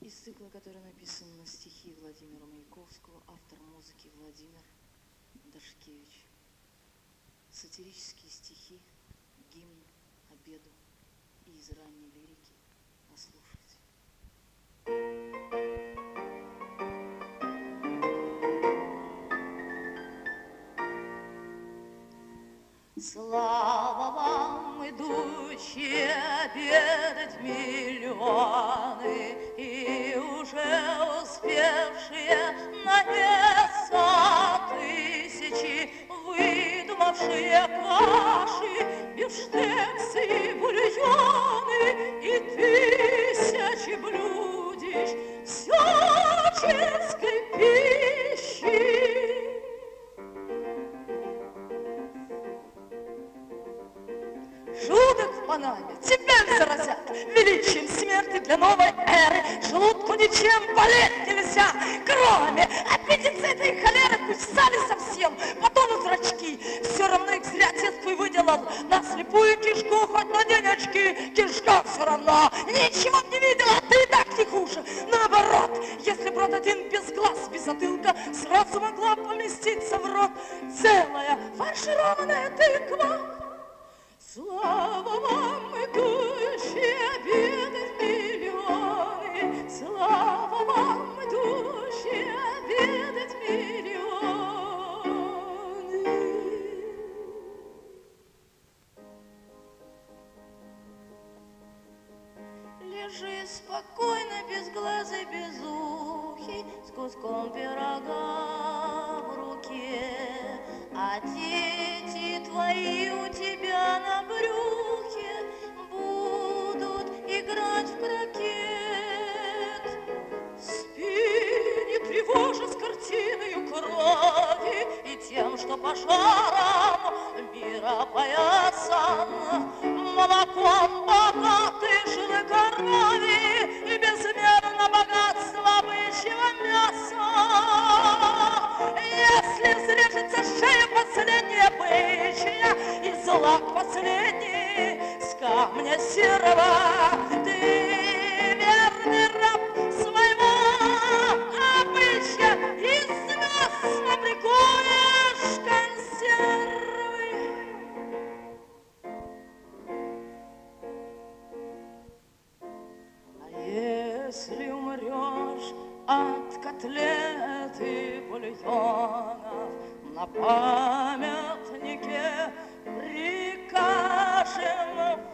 Из цикла, который написан на стихи Владимира Маяковского, автор музыки Владимир Дашкевич. Сатирические стихи, гимн обеду и из ранней лирики послушайте. Слава вам, идущие обедать миллионы, и уже успевшие наесться тысячи, выдумавшие каши, бифштексы и бульоны, и тысячи блюдищ всяческой пищи. Желудок в Панаме тебя заразят величием смерти для новой эры. Желудку ничем болеть нельзя, кроме аппендицита и холеры. Пусть в сале совсем потонут зрачки, все равно их зря отец твой выделал на слепую кишку, хоть на денечки. Кишка все равно ничего не видела, ты и так не хуже. Наоборот, если б рот один без глаз, без затылка, сразу могла поместиться в рот целая фаршированная тыква. Слава вам, идущие обедать миллионы, слава вам, идущие обедать миллионы. Лежи спокойно, безглазый, безухий, с куском пирога в руке, а дети твои у тебя на брюхе будут играть в крокет. Спи, не тревожа с картиною крови и тем, что пожаром мира поясан, молоком богатый жиры коровьи и безмерно богатство бычьего мяса. Если взрежется шея последняя бычья и злак последний с камня серого, ты верный раб своего обычая из звезд фабрикуешь консервы. А если умрешь от котлет и бульонов, на памятнике прикажем